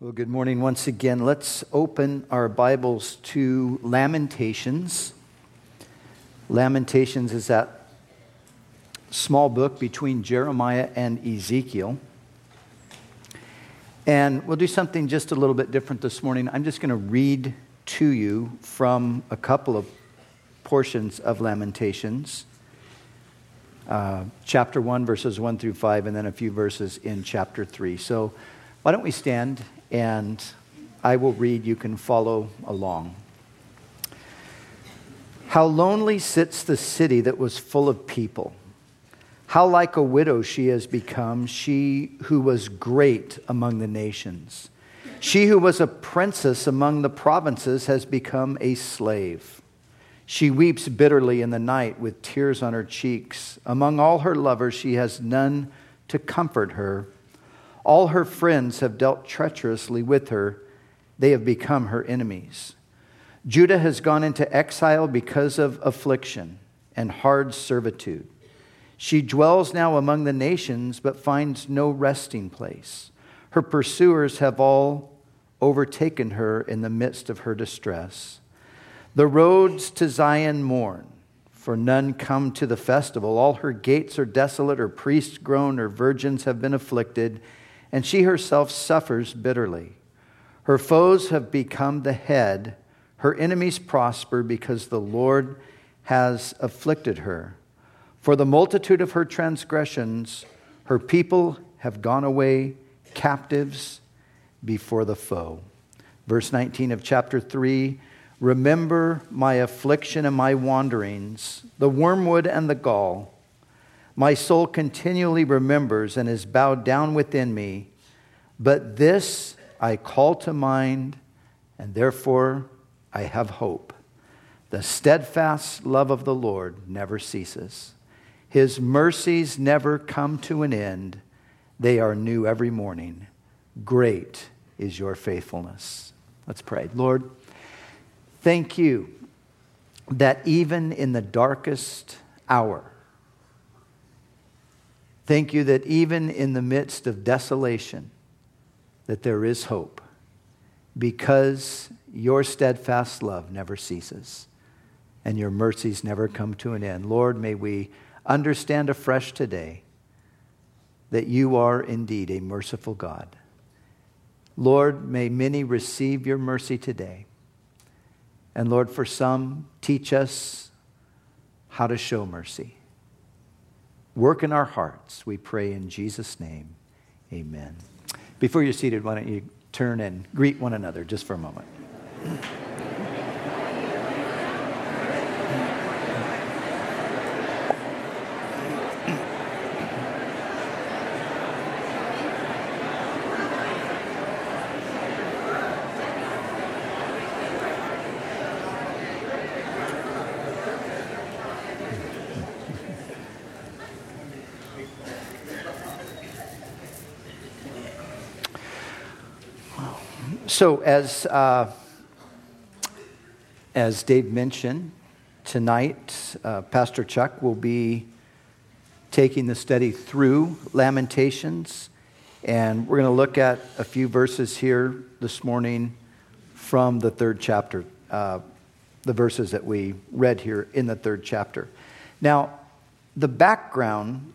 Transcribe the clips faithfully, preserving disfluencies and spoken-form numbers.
Well, good morning once again. Let's open our Bibles to Lamentations. Lamentations is that small book between Jeremiah and Ezekiel. And we'll do something just a little bit different this morning. I'm just going to read to you from a couple of portions of Lamentations. Uh, chapter one, verses one through five, and then a few verses in chapter three. So why don't we stand and I will read, you can follow along. How lonely sits the city that was full of people. How like a widow she has become, she who was great among the nations. She who was a princess among the provinces has become a slave. She weeps bitterly in the night with tears on her cheeks. Among all her lovers she has none to comfort her. All her friends have dealt treacherously with her. They have become her enemies. Judah has gone into exile because of affliction and hard servitude. She dwells now among the nations, but finds no resting place. Her pursuers have all overtaken her in the midst of her distress. The roads to Zion mourn, for none come to the festival. All her gates are desolate, her priests groan, her virgins have been afflicted, and she herself suffers bitterly. Her foes have become the head. Her enemies prosper because the Lord has afflicted her. For the multitude of her transgressions, her people have gone away captives before the foe. Verse nineteen of chapter three, remember my affliction and my wanderings, the wormwood and the gall. My soul continually remembers and is bowed down within me. But this I call to mind, and therefore I have hope. The steadfast love of the Lord never ceases. His mercies never come to an end. They are new every morning. Great is your faithfulness. Let's pray. Lord, thank you that even in the darkest hour, thank you that even in the midst of desolation, that there is hope, because your steadfast love never ceases and your mercies never come to an end. Lord, may we understand afresh today that you are indeed a merciful God. Lord, may many receive your mercy today. And Lord, for some, teach us how to show mercy. Work in our hearts, we pray in Jesus' name. Amen. Before you're seated, why don't you turn and greet one another just for a moment. So as uh, as Dave mentioned, tonight uh, Pastor Chuck will be taking the study through Lamentations, and we're going to look at a few verses here this morning from the third chapter, uh, the verses that we read here in the third chapter. Now, the background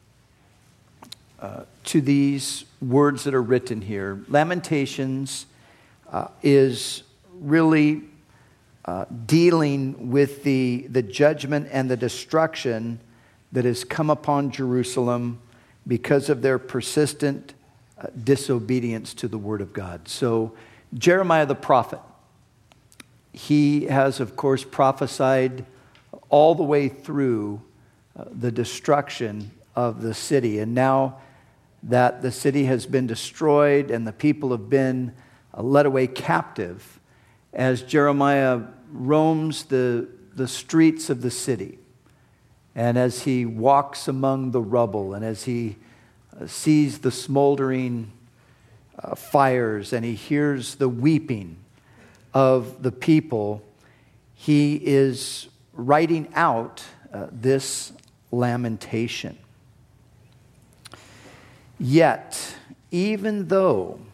uh, to these words that are written here, Lamentations, Uh, is really uh, dealing with the, the judgment and the destruction that has come upon Jerusalem because of their persistent uh, disobedience to the Word of God. So Jeremiah the prophet, he has, of course, prophesied all the way through uh, the destruction of the city. And now that the city has been destroyed and the people have been led away captive, as Jeremiah roams the, the streets of the city, and as he walks among the rubble, and as he uh, sees the smoldering uh, fires, and he hears the weeping of the people, he is writing out uh, this lamentation. Yet, even though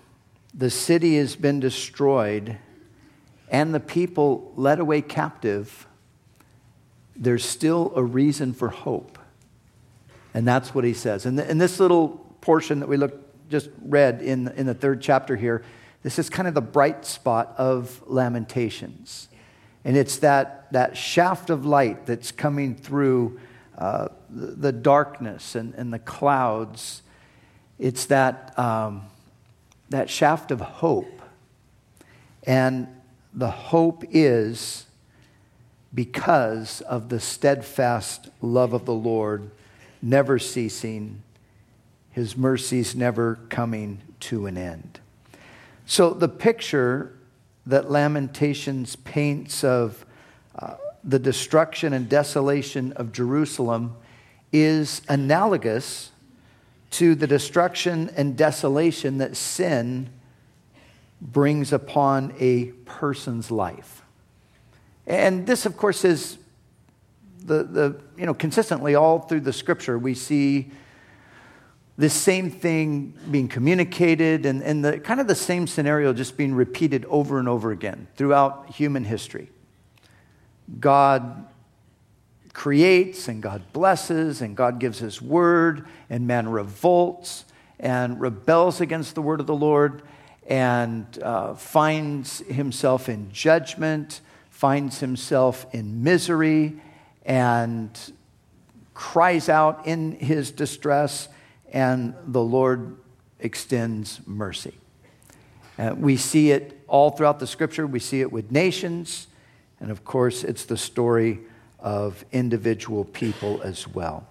the city has been destroyed and the people led away captive, there's still a reason for hope. And that's what he says. And in this little portion that we look, just read in, in the third chapter here, this is kind of the bright spot of Lamentations. And it's that, that shaft of light that's coming through uh, the, the darkness and, and the clouds. It's that, um, that shaft of hope. And the hope is because of the steadfast love of the Lord, never ceasing, his mercies never coming to an end. So the picture that Lamentations paints of uh, the destruction and desolation of Jerusalem is analogous to the destruction and desolation that sin brings upon a person's life. And this, of course, is the, the you know, consistently all through the scripture, we see this same thing being communicated and, and the kind of the same scenario just being repeated over and over again throughout human history. God creates and God blesses and God gives his word, and man revolts and rebels against the word of the Lord and uh, finds himself in judgment, finds himself in misery, and cries out in his distress, and the Lord extends mercy. Uh, we see it all throughout the scripture. We see it with nations, and of course, it's the story of individual people as well.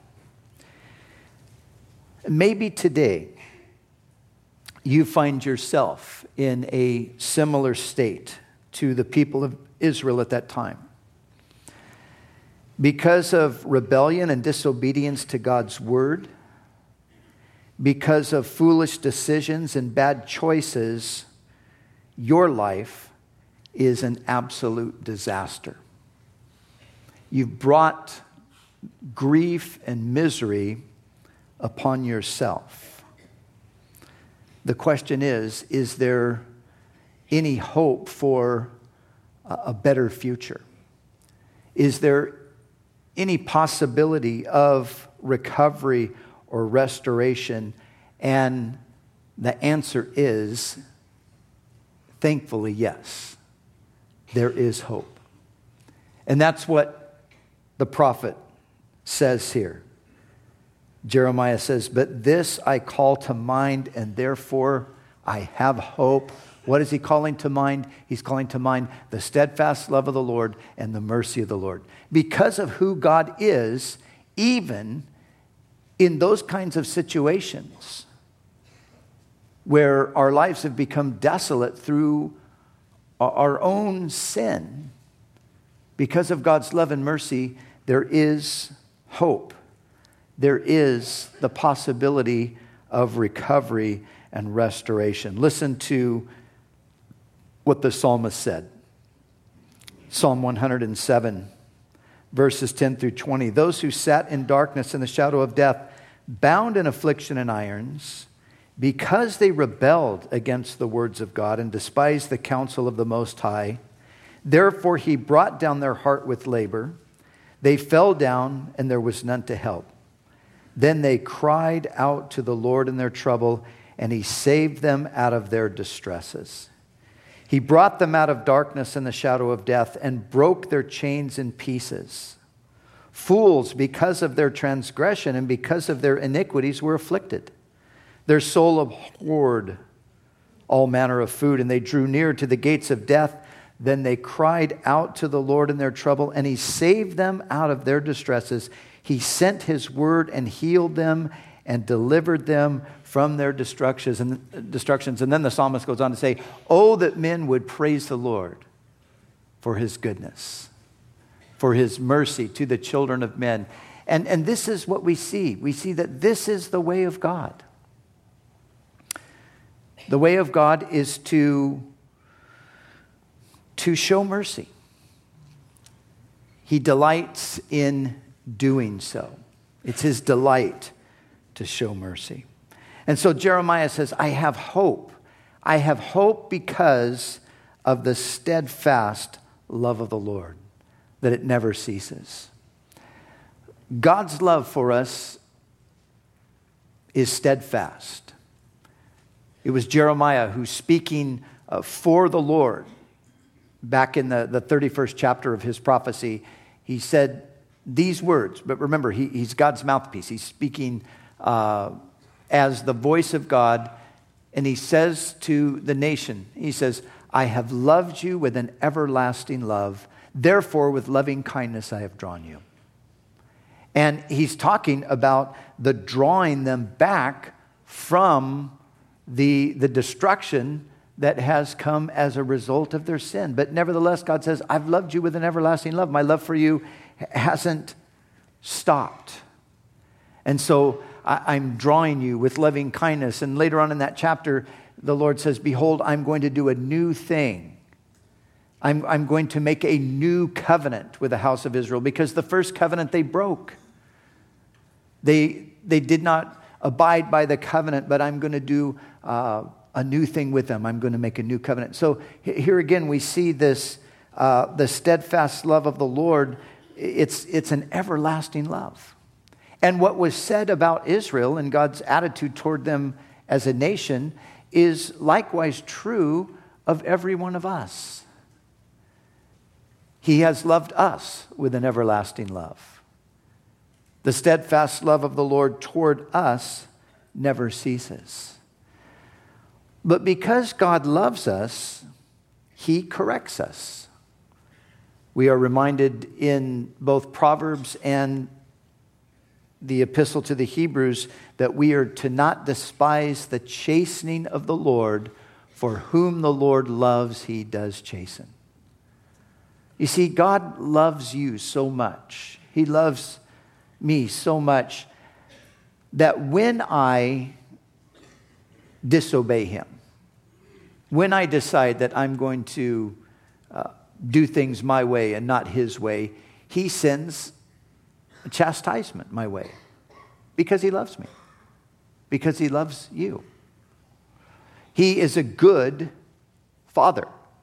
Maybe today, you find yourself in a similar state to the people of Israel at that time. Because of rebellion and disobedience to God's word, because of foolish decisions and bad choices, your life is an absolute disaster. You've brought grief and misery upon yourself. The question is, is there any hope for a better future? Is there any possibility of recovery or restoration? And the answer is, thankfully, yes. There is hope. And that's what the prophet says here. Jeremiah says, "But this I call to mind, and therefore I have hope." What is he calling to mind? He's calling to mind the steadfast love of the Lord and the mercy of the Lord. Because of who God is, even in those kinds of situations where our lives have become desolate through our own sin, because of God's love and mercy, there is hope. There is the possibility of recovery and restoration. Listen to what the psalmist said. Psalm one hundred seven, verses ten through twenty. "Those who sat in darkness and the shadow of death, bound in affliction and irons, because they rebelled against the words of God and despised the counsel of the Most High, therefore he brought down their heart with labor. They fell down, and there was none to help. Then they cried out to the Lord in their trouble, and he saved them out of their distresses. He brought them out of darkness and the shadow of death and broke their chains in pieces. Fools, because of their transgression and because of their iniquities, were afflicted. Their soul abhorred all manner of food, and they drew near to the gates of death. Then they cried out to the Lord in their trouble, and he saved them out of their distresses. He sent his word and healed them and delivered them from their destructions. And destructions. And then the psalmist goes on to say, "Oh, that men would praise the Lord for his goodness, for his mercy to the children of men." And, and this is what we see. We see that this is the way of God. The way of God is to, to show mercy. He delights in doing so. It's his delight to show mercy. And so Jeremiah says, I have hope. I have hope because of the steadfast love of the Lord, that it never ceases. God's love for us is steadfast. It was Jeremiah who, speaking uh, for the Lord, back in the, the thirty-first chapter of his prophecy, he said these words. But remember, he, he's God's mouthpiece. He's speaking uh, as the voice of God. And he says to the nation, he says, I have loved you with an everlasting love. Therefore, with loving kindness I have drawn you. And he's talking about the drawing them back from the, the destruction that has come as a result of their sin. But nevertheless, God says, I've loved you with an everlasting love. My love for you hasn't stopped. And so I, I'm drawing you with loving kindness. And later on in that chapter, the Lord says, behold, I'm going to do a new thing. I'm, I'm going to make a new covenant with the house of Israel, because the first covenant they broke. They, they did not abide by the covenant, but I'm going to do uh, a new thing with them. I'm going to make a new covenant. So here again, we see this, uh, the steadfast love of the Lord. It's, it's an everlasting love. And what was said about Israel and God's attitude toward them as a nation is likewise true of every one of us. He has loved us with an everlasting love. The steadfast love of the Lord toward us never ceases. But because God loves us, He corrects us. We are reminded in both Proverbs and the epistle to the Hebrews that we are to not despise the chastening of the Lord, for whom the Lord loves, He does chasten. You see, God loves you so much. He loves me so much that when I disobey Him, when I decide that I'm going to uh, do things my way and not His way, He sends a chastisement my way because He loves me, because He loves you. He is a good Father.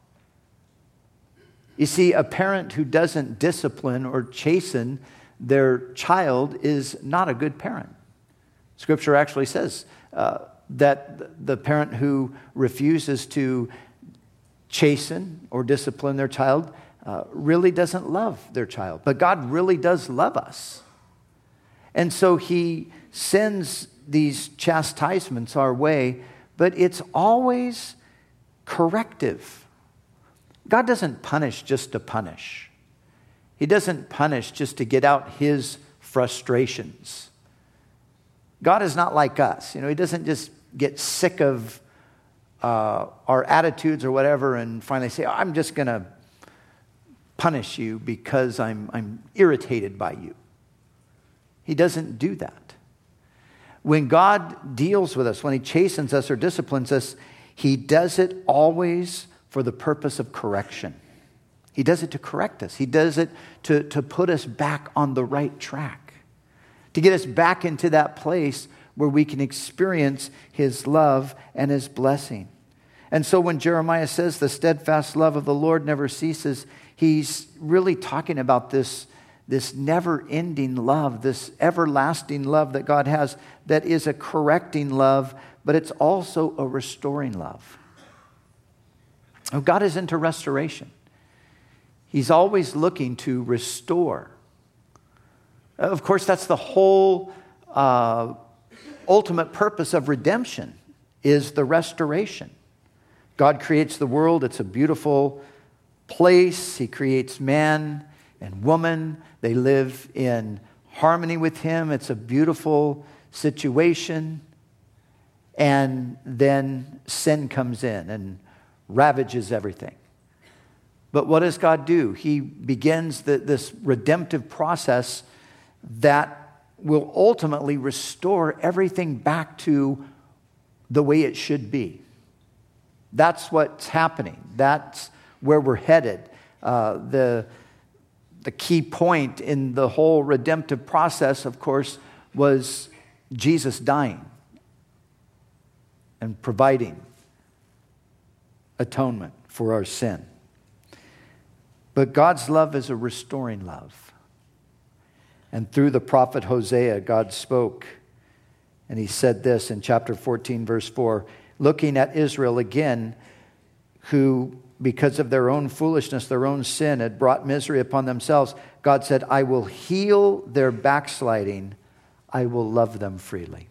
You see, a parent who doesn't discipline or chasten their child is not a good parent. Scripture actually says uh, that the parent who refuses to chasten or discipline their child uh, really doesn't love their child. But God really does love us. And so He sends these chastisements our way, but it's always corrective. God doesn't punish just to punish. He doesn't punish just to get out His frustrations. God is not like us. You know, He doesn't just get sick of uh, our attitudes or whatever and finally say, oh, I'm just going to punish you because I'm, I'm irritated by you. He doesn't do that. When God deals with us, when He chastens us or disciplines us, He does it always for the purpose of correction. He does it to correct us. He does it to, to put us back on the right track, to get us back into that place where we can experience His love and His blessing. And so when Jeremiah says the steadfast love of the Lord never ceases, he's really talking about this, this never-ending love, this everlasting love that God has that is a correcting love, but it's also a restoring love. Oh, God is into restoration. He's always looking to restore. Of course, that's the whole uh, ultimate purpose of redemption, is the restoration. God creates the world. It's a beautiful place. He creates man and woman. They live in harmony with Him. It's a beautiful situation. And then sin comes in and ravages everything. But what does God do? He begins the, this redemptive process that will ultimately restore everything back to the way it should be. That's what's happening. That's where we're headed. Uh, the, the key point in the whole redemptive process, of course, was Jesus dying and providing atonement for our sin. But God's love is a restoring love. And through the prophet Hosea, God spoke, and he said this in chapter fourteen, verse four, looking at Israel again, who, because of their own foolishness, their own sin, had brought misery upon themselves, God said, I will heal their backsliding. I will love them freely.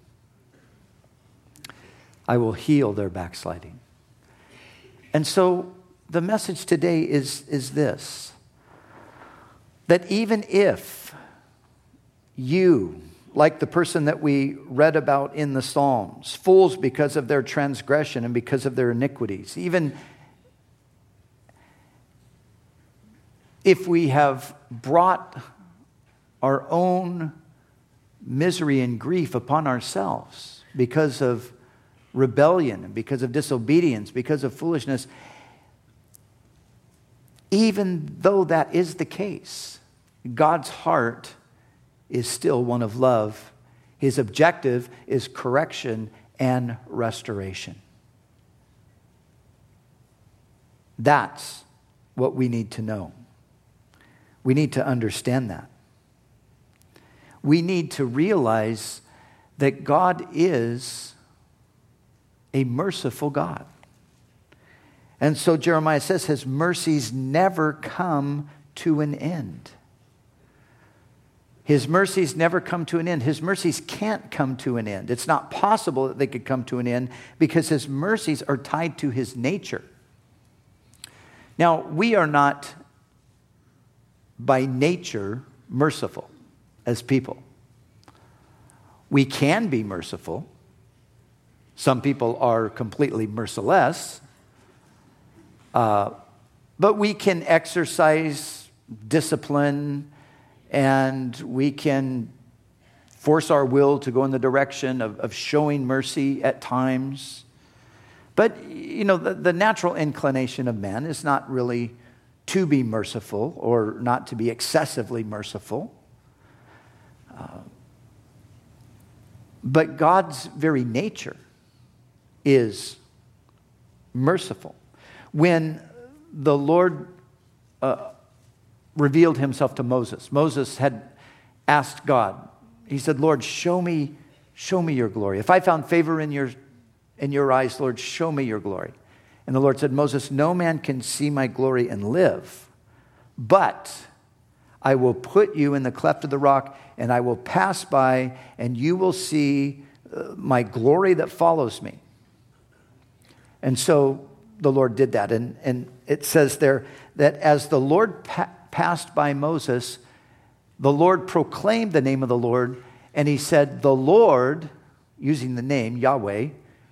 I will heal their backsliding. And so the message today is, is this, that even if you, like the person that we read about in the Psalms, fools because of their transgression and because of their iniquities, even if we have brought our own misery and grief upon ourselves because of rebellion and because of disobedience, because of foolishness, even though that is the case, God's heart is still one of love. His objective is correction and restoration. That's what we need to know. We need to understand that. We need to realize that God is a merciful God. And so Jeremiah says his mercies never come to an end. His mercies never come to an end. His mercies can't come to an end. It's not possible that they could come to an end because his mercies are tied to his nature. Now, we are not by nature merciful as people. We can be merciful. Some people are completely merciless. Uh, but we can exercise discipline, and we can force our will to go in the direction of, of showing mercy at times. But, you know, the, the natural inclination of man is not really to be merciful or not to be excessively merciful. Uh, but God's very nature is merciful. When the Lord uh, revealed himself to Moses, Moses had asked God, he said, Lord, show me, show me your glory. If I found favor in your, in your eyes, Lord, show me your glory. And the Lord said, Moses, no man can see my glory and live, but I will put you in the cleft of the rock, and I will pass by, and you will see uh, my glory that follows me. And so the Lord did that. And, and it says there that as the Lord pa- passed by Moses, the Lord proclaimed the name of the Lord, and he said, the Lord, using the name Yahweh,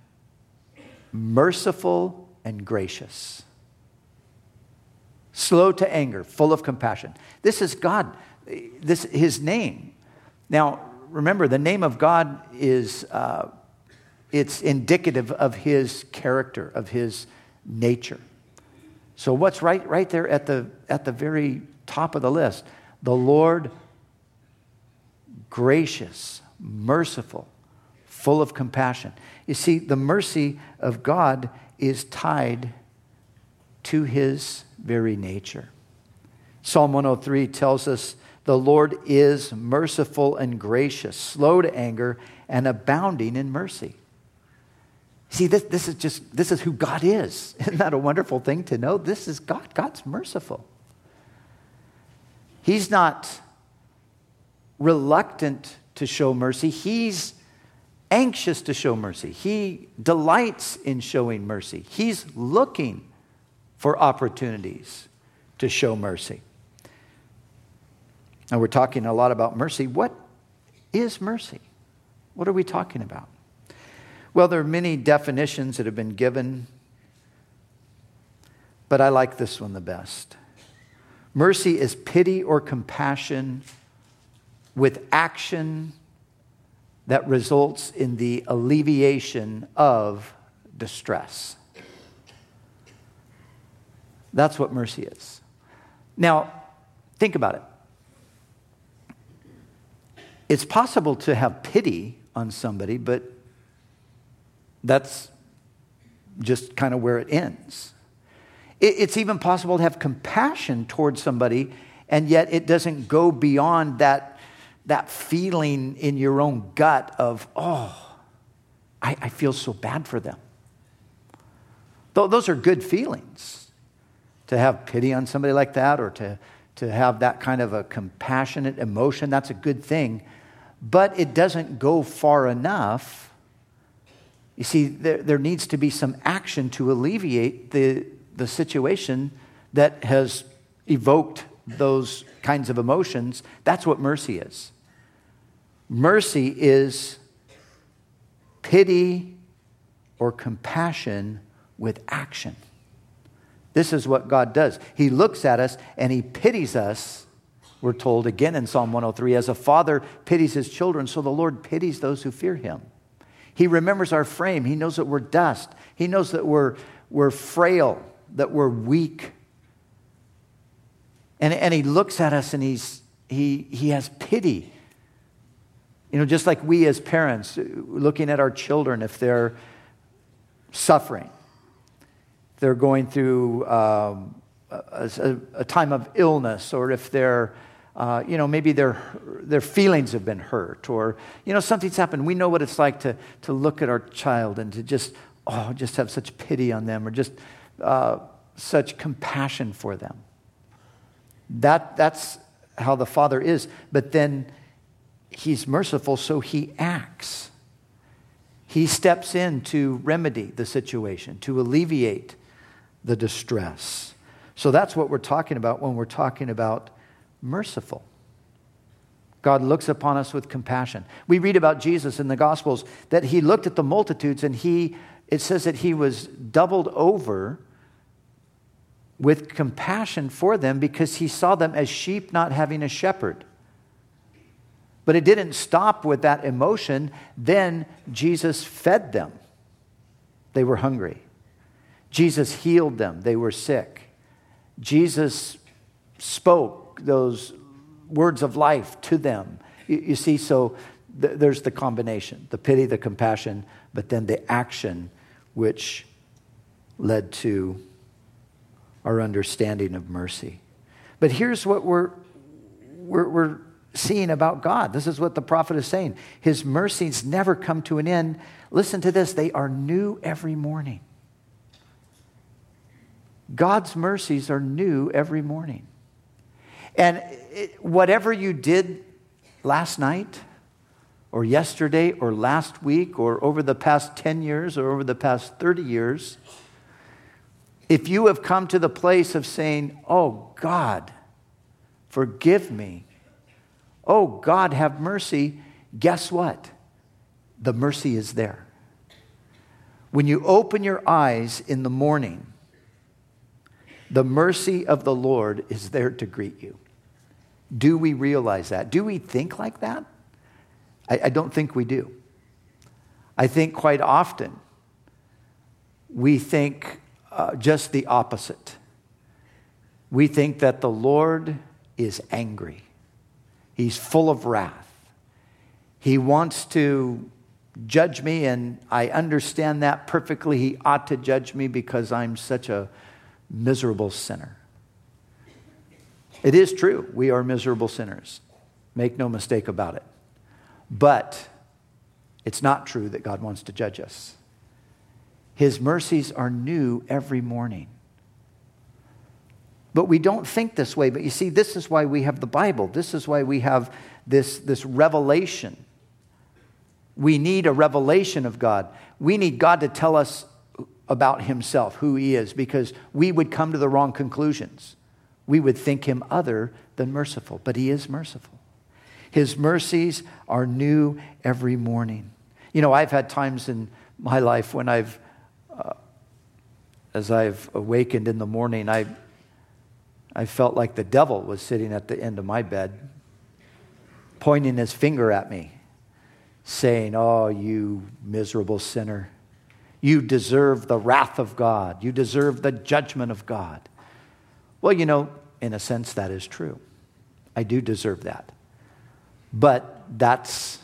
merciful and gracious, slow to anger, full of compassion. This is God, this his name. Now, remember, the name of God is, uh, it's indicative of his character, of his nature. So what's right, right there at the, at the very top of the list? The Lord, gracious, merciful, full of compassion. You see, the mercy of God is tied to his very nature. Psalm one oh three tells us, the Lord is merciful and gracious, slow to anger, and abounding in mercy. See, this, this is just, this is who God is. Isn't that a wonderful thing to know? This is God. God's merciful. He's not reluctant to show mercy. He's anxious to show mercy. He delights in showing mercy. He's looking for opportunities to show mercy. Now, we're talking a lot about mercy. What is mercy? What are we talking about? Well, there are many definitions that have been given, but I like this one the best. Mercy is pity or compassion with action that results in the alleviation of distress. That's what mercy is. Now, think about it. It's possible to have pity on somebody, but that's just kind of where it ends. It's even possible to have compassion towards somebody, and yet it doesn't go beyond that, that feeling in your own gut of, oh, I, I feel so bad for them. Those are good feelings. To have pity on somebody like that, or to, to have that kind of a compassionate emotion, that's a good thing. But it doesn't go far enough. You see, there, there needs to be some action to alleviate the, the situation that has evoked those kinds of emotions. That's what mercy is. Mercy is pity or compassion with action. This is what God does. He looks at us and he pities us. We're told again in Psalm one oh three, as a father pities his children, so the Lord pities those who fear him. He remembers our frame. He knows that we're dust. He knows that we're, we're frail, that we're weak. And, and he looks at us and he's, he, he has pity. You know, just like we as parents, looking at our children, if they're suffering, they're going through um, a, a, a time of illness, or if they're, uh, you know, maybe their their feelings have been hurt, or, you know, something's happened. We know what it's like to to look at our child and to just, oh, just have such pity on them, or just uh, such compassion for them. That That's how the Father is. But then he's merciful, so he acts. He steps in to remedy the situation, to alleviate the distress. So that's what we're talking about when we're talking about merciful. God looks upon us with compassion. We read about Jesus in the Gospels that he looked at the multitudes and he, it says that he was doubled over with compassion for them because he saw them as sheep not having a shepherd. But it didn't stop with that emotion. Then Jesus fed them. They were hungry. Jesus healed them. They were sick. Jesus spoke those words of life to them. You, you see, so th- there's the combination, the pity, the compassion, but then the action which led to our understanding of mercy. But here's what we're, we're, we're seeing about God. This is what the prophet is saying. His mercies never come to an end. Listen to this. They are new every morning. God's mercies are new every morning. And it, whatever you did last night or yesterday or last week or over the past ten years or over the past thirty years, if you have come to the place of saying, oh God, forgive me. Oh God, have mercy. Guess what? The mercy is there. When you open your eyes in the morning, the mercy of the Lord is there to greet you. Do we realize that? Do we think like that? I, I don't think we do. I think quite often we think uh, just the opposite. We think that the Lord is angry. He's full of wrath. He wants to judge me, and I understand that perfectly. He ought to judge me because I'm such a miserable sinner. It is true. We are miserable sinners. Make no mistake about it. But it's not true that God wants to judge us. His mercies are new every morning. But we don't think this way. But you see, this is why we have the Bible. This is why we have this, this revelation. We need a revelation of God. We need God to tell us about himself, who he is, because we would come to the wrong conclusions. We would think him other than merciful, but he is merciful. His mercies are new every morning. You know, I've had times in my life when I've, uh, as I've awakened in the morning, I, I felt like the devil was sitting at the end of my bed, pointing his finger at me, saying, oh, you miserable sinner. You deserve the wrath of God. You deserve the judgment of God. Well, you know, in a sense, that is true. I do deserve that. But that's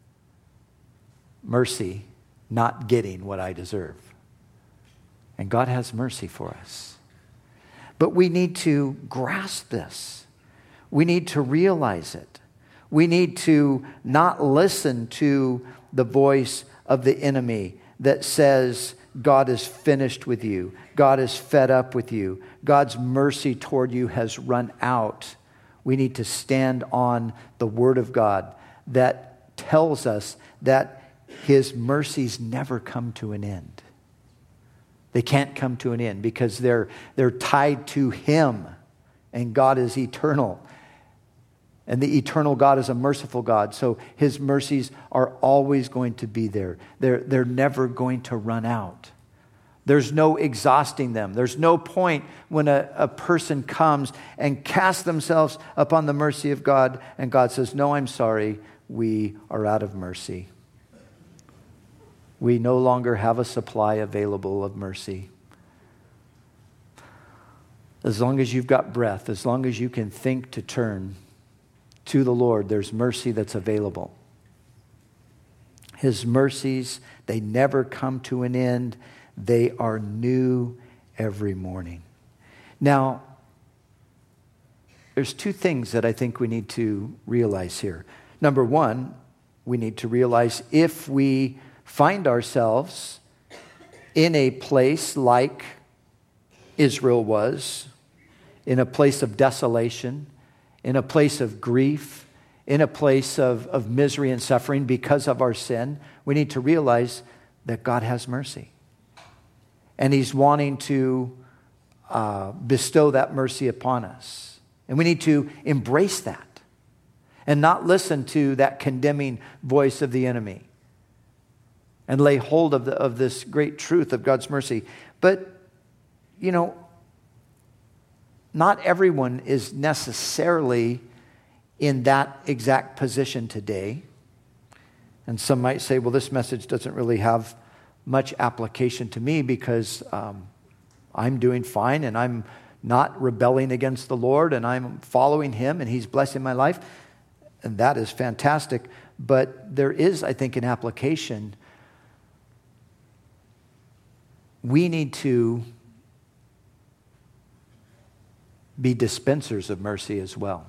mercy, not getting what I deserve. And God has mercy for us. But we need to grasp this. We need to realize it. We need to not listen to the voice of the enemy that says, God is finished with you. God is fed up with you. God's mercy toward you has run out. We need to stand on the Word of God that tells us that His mercies never come to an end. They can't come to an end because they're, they're tied to Him, and God is eternal. And the eternal God is a merciful God, so His mercies are always going to be there. They're, they're never going to run out. There's no exhausting them. There's no point when a, a person comes and casts themselves upon the mercy of God, and God says, no, I'm sorry, we are out of mercy. We no longer have a supply available of mercy. As long as you've got breath, as long as you can think to turn to the Lord, there's mercy that's available. His mercies, they never come to an end. They are new every morning. Now, there's two things that I think we need to realize here. Number one, we need to realize if we find ourselves in a place like Israel was, in a place of desolation, in a place of grief, in a place of, of misery and suffering because of our sin, we need to realize that God has mercy. And He's wanting to uh, bestow that mercy upon us. And we need to embrace that and not listen to that condemning voice of the enemy and lay hold of, the, of this great truth of God's mercy. But, you know, not everyone is necessarily in that exact position today. And some might say, well, this message doesn't really have much application to me because um, I'm doing fine and I'm not rebelling against the Lord and I'm following Him and He's blessing my life. And that is fantastic. But there is, I think, an application. We need to be dispensers of mercy as well.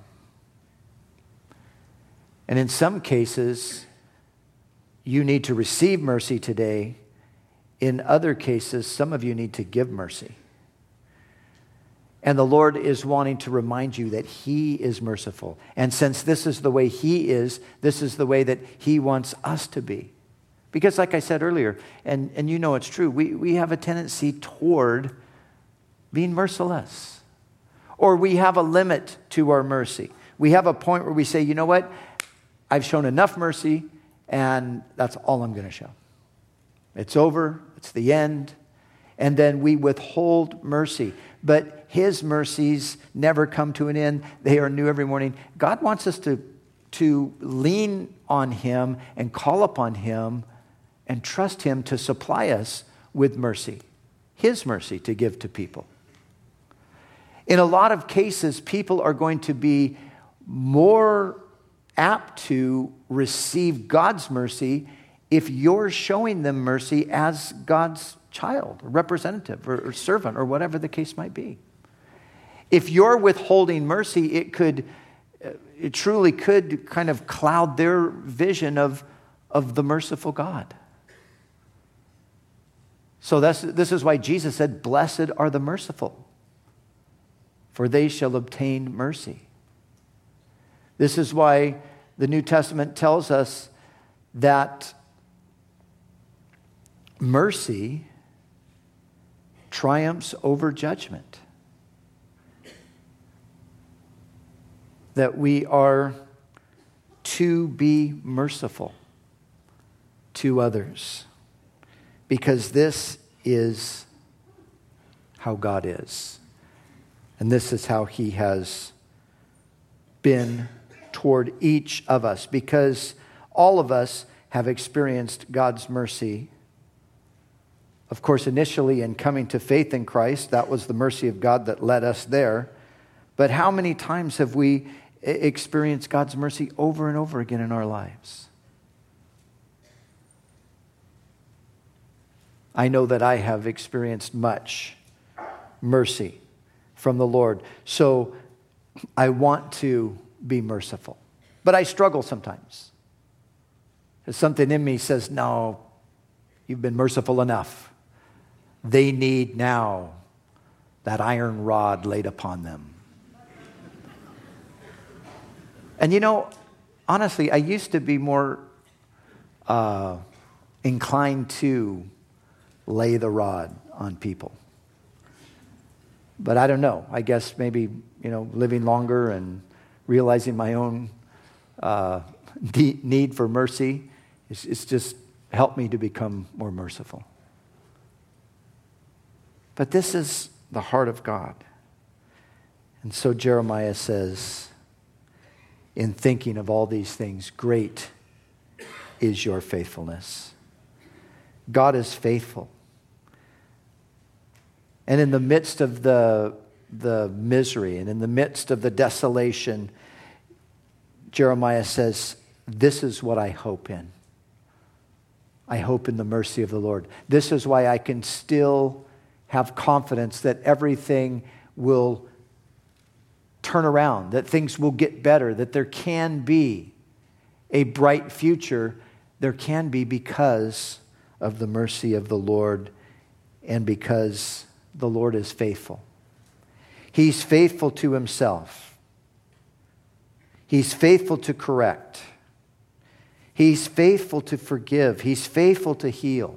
And in some cases, you need to receive mercy today. In other cases, some of you need to give mercy. And the Lord is wanting to remind you that He is merciful. And since this is the way He is, this is the way that He wants us to be. Because like I said earlier, and, and you know it's true, we, we have a tendency toward being merciless. Or we have a limit to our mercy. We have a point where we say, you know what? I've shown enough mercy, and that's all I'm going to show. It's over. It's the end. And then we withhold mercy. But His mercies never come to an end. They are new every morning. God wants us to, to lean on Him and call upon Him and trust Him to supply us with mercy. His mercy to give to people. In a lot of cases, people are going to be more apt to receive God's mercy if you're showing them mercy as God's child, or representative, or, or servant, or whatever the case might be. If you're withholding mercy, it could, it truly could kind of cloud their vision of, of the merciful God. So that's, this is why Jesus said, blessed are the merciful, for they shall obtain mercy. This is why the New Testament tells us that mercy triumphs over judgment. That we are to be merciful to others, because this is how God is. And this is how He has been toward each of us, because all of us have experienced God's mercy. Of course, initially in coming to faith in Christ, that was the mercy of God that led us there. But how many times have we experienced God's mercy over and over again in our lives? I know that I have experienced much mercy from the Lord. So I want to be merciful. But I struggle sometimes. Something in me says, no, you've been merciful enough. They need now that iron rod laid upon them. And you know, honestly, I used to be more uh, inclined to lay the rod on people. But I don't know. I guess maybe, you know, living longer and realizing my own uh, de- need for mercy, it's, it's just helped me to become more merciful. But this is the heart of God. And so Jeremiah says, in thinking of all these things, great is your faithfulness. God is faithful. And in the midst of the, the misery and in the midst of the desolation, Jeremiah says, this is what I hope in. I hope in the mercy of the Lord. This is why I can still have confidence that everything will turn around, that things will get better, that there can be a bright future. There can be because of the mercy of the Lord and because the Lord is faithful. He's faithful to himself. He's faithful to correct. He's faithful to forgive. He's faithful to heal.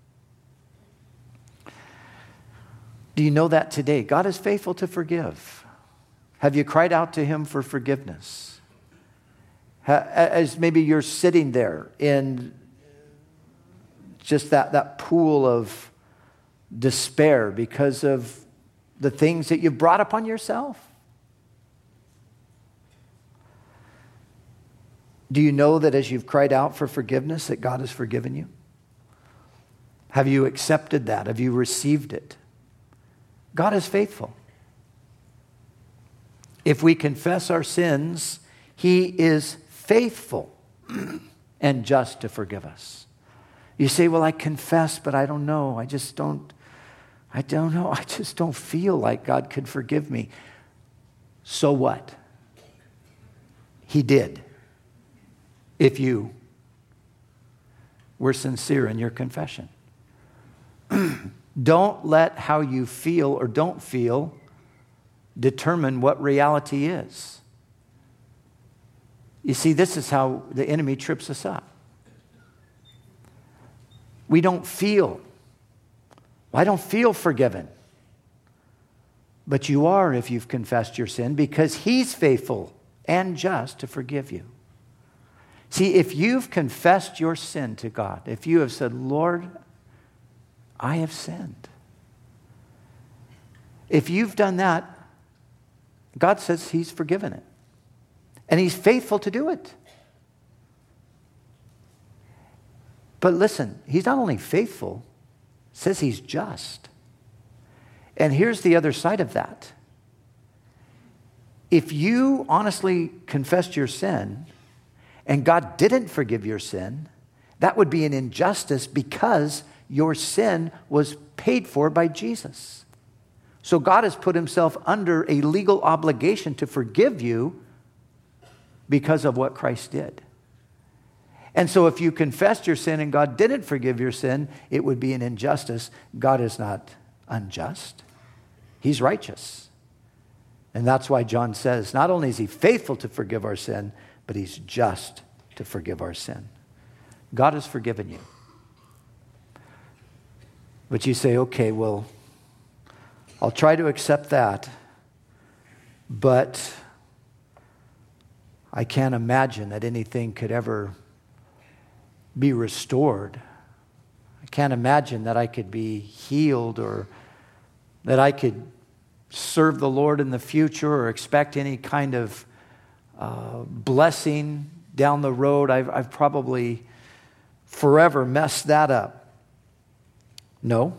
Do you know that today? God is faithful to forgive. Have you cried out to him for forgiveness? As maybe you're sitting there in just that, that pool of despair because of the things that you've brought upon yourself? Do you know that as you've cried out for forgiveness that God has forgiven you? Have you accepted that? Have you received it? God is faithful. If we confess our sins, he is faithful and just to forgive us. You say, well, I confess, but I don't know. I just don't, I don't know. I just don't feel like God could forgive me. So what? He did. If you were sincere in your confession. Don't let how you feel or don't feel determine what reality is. You see, this is how the enemy trips us up. We don't feel. I don't feel forgiven. But you are if you've confessed your sin, because he's faithful and just to forgive you. See, if you've confessed your sin to God, if you have said, Lord, I have sinned. If you've done that, God says he's forgiven it. And he's faithful to do it. But listen, he's not only faithful, says he's just. And here's the other side of that. If you honestly confessed your sin and God didn't forgive your sin, that would be an injustice because your sin was paid for by Jesus. So God has put himself under a legal obligation to forgive you because of what Christ did. And so if you confessed your sin and God didn't forgive your sin, it would be an injustice. God is not unjust. He's righteous. And that's why John says, not only is he faithful to forgive our sin, but he's just to forgive our sin. God has forgiven you. But you say, okay, well, I'll try to accept that, but I can't imagine that anything could ever be restored. I can't imagine that I could be healed or that I could serve the Lord in the future or expect any kind of uh, blessing down the road. I've, I've probably forever messed that up. No,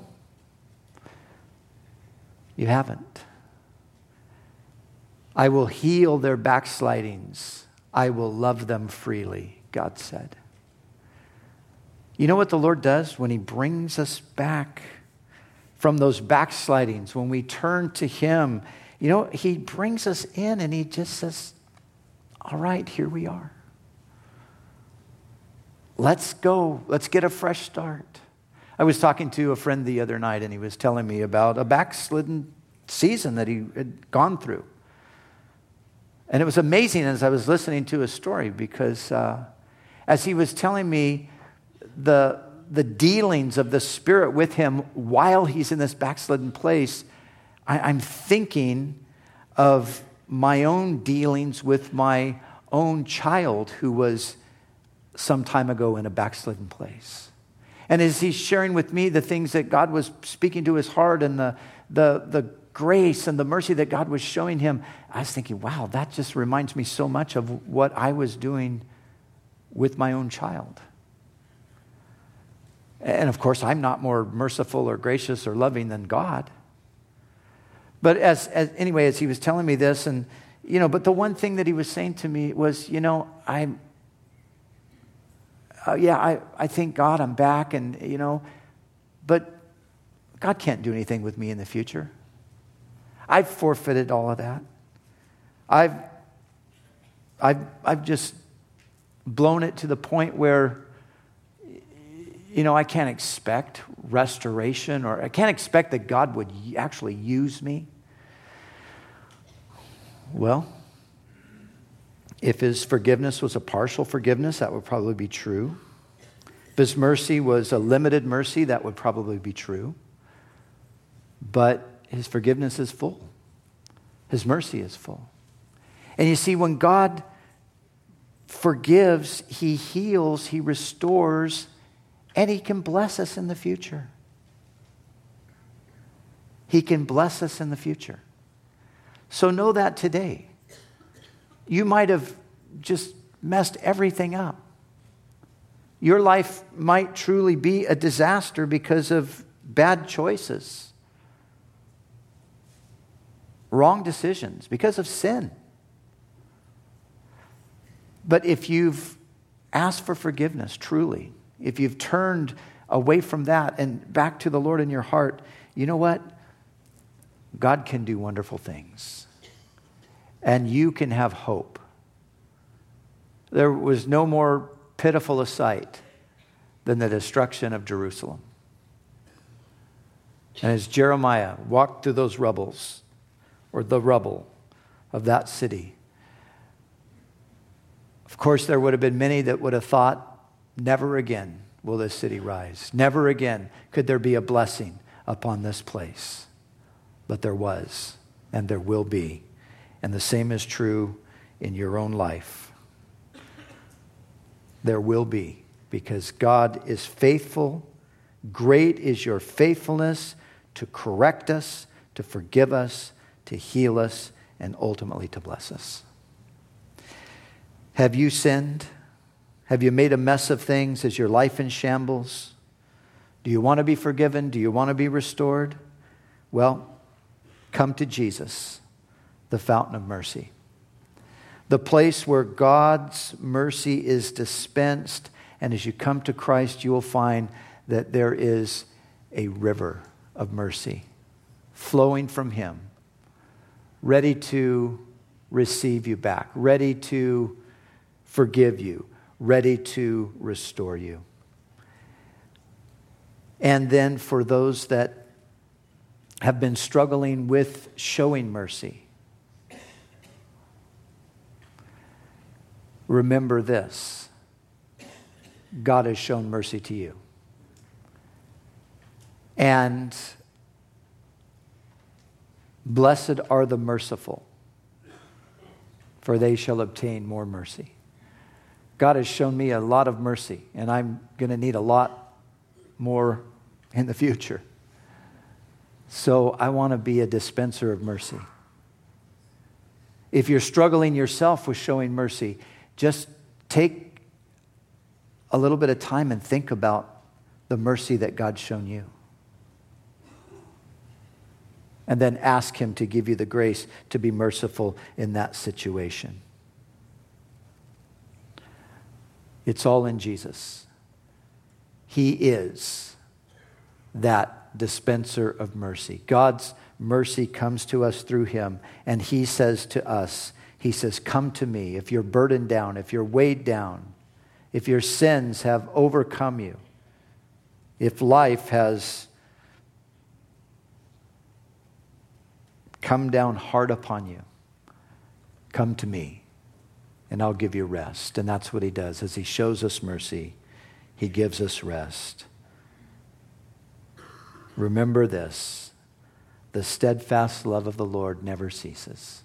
you haven't. I will heal their backslidings. I will love them freely, God said. You know what the Lord does when he brings us back from those backslidings, when we turn to him You know, he brings us in and he just says, all right, here we are. Let's go. Let's get a fresh start. I was talking to a friend the other night and he was telling me about a backslidden season that he had gone through. And it was amazing as I was listening to his story because uh, as he was telling me the, the dealings of the Spirit with him while he's in this backslidden place, I, I'm thinking of my own dealings with my own child who was some time ago in a backslidden place. And as he's sharing with me the things that God was speaking to his heart and the, the, the grace and the mercy that God was showing him, I was thinking, wow, that just reminds me so much of what I was doing with my own child. And of course, I'm not more merciful or gracious or loving than God. But as, as anyway, as he was telling me this, and you know, but the one thing that he was saying to me was, you know, I'm, uh, yeah, I, I thank God I'm back, and you know, but God can't do anything with me in the future. I've forfeited all of that. I've, I've, I've just blown it to the point where, you know, I can't expect restoration, or I can't expect that God would actually use me. Well, if his forgiveness was a partial forgiveness, that would probably be true. If his mercy was a limited mercy, that would probably be true. But his forgiveness is full. His mercy is full. And you see, when God forgives, he heals, he restores, and he can bless us in the future. He can bless us in the future. So know that today. You might have just messed everything up. Your life might truly be a disaster because of bad choices. Wrong decisions, because of sin. But if you've asked for forgiveness, truly, if you've turned away from that and back to the Lord in your heart, you know what? God can do wonderful things. And you can have hope. There was no more pitiful a sight than the destruction of Jerusalem. And as Jeremiah walked through those rubbles, or the rubble of that city, of course, there would have been many that would have thought, never again will this city rise. Never again could there be a blessing upon this place. But there was, and there will be. And the same is true in your own life. There will be, because God is faithful. Great is your faithfulness to correct us, to forgive us, to heal us, and ultimately to bless us. Have you sinned? Have you made a mess of things? Is your life in shambles? Do you want to be forgiven? Do you want to be restored? Well, come to Jesus, the fountain of mercy. The place where God's mercy is dispensed, and as you come to Christ, you will find that there is a river of mercy flowing from him, ready to receive you back, ready to forgive you, ready to restore you. And then for those that have been struggling with showing mercy, remember this: God has shown mercy to you. And blessed are the merciful, for they shall obtain more mercy. God has shown me a lot of mercy, and I'm going to need a lot more in the future. So I want to be a dispenser of mercy. If you're struggling yourself with showing mercy, just take a little bit of time and think about the mercy that God's shown you. And then ask him to give you the grace to be merciful in that situation. It's all in Jesus. He is that dispenser of mercy. God's mercy comes to us through him. And he says to us, he says, come to me. If you're burdened down, if you're weighed down, if your sins have overcome you, if life has come down hard upon you, come to me and I'll give you rest. And that's what he does. As he shows us mercy, he gives us rest. Remember this, the steadfast love of the Lord never ceases.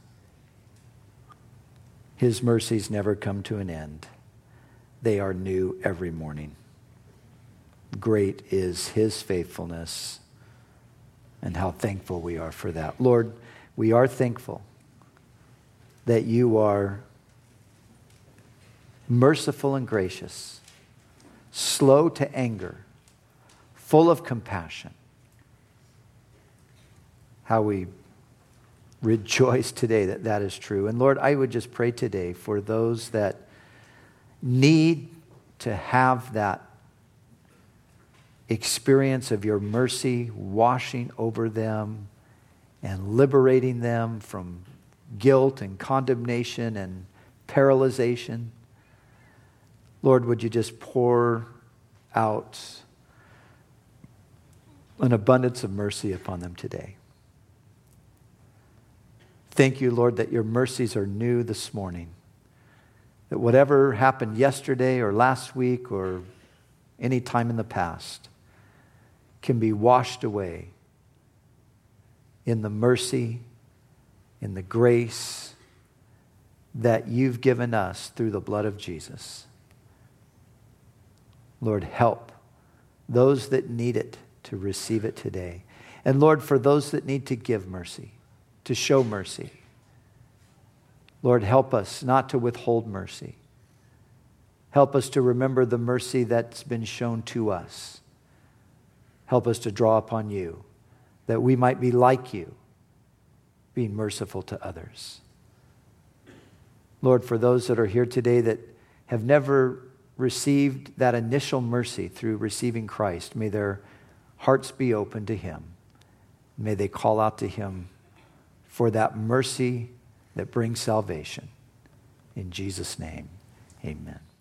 His mercies never come to an end. They are new every morning. Great is his faithfulness, and how thankful we are for that. Lord, we are thankful that you are merciful and gracious, slow to anger, full of compassion. How we rejoice today that that is true. And Lord, I would just pray today for those that need to have that experience of your mercy washing over them and liberating them from guilt and condemnation and paralyzation. Lord, would you just pour out an abundance of mercy upon them today. Thank you, Lord, that your mercies are new this morning. That whatever happened yesterday or last week or any time in the past can be washed away in the mercy, in the grace that you've given us through the blood of Jesus. Lord, help those that need it to receive it today. And Lord, for those that need to give mercy, to show mercy, Lord, help us not to withhold mercy. Help us to remember the mercy that's been shown to us. Help us to draw upon you, that we might be like you, being merciful to others. Lord, for those that are here today that have never received that initial mercy through receiving Christ, may their hearts be open to him. May they call out to him for that mercy that brings salvation. In Jesus' name, amen.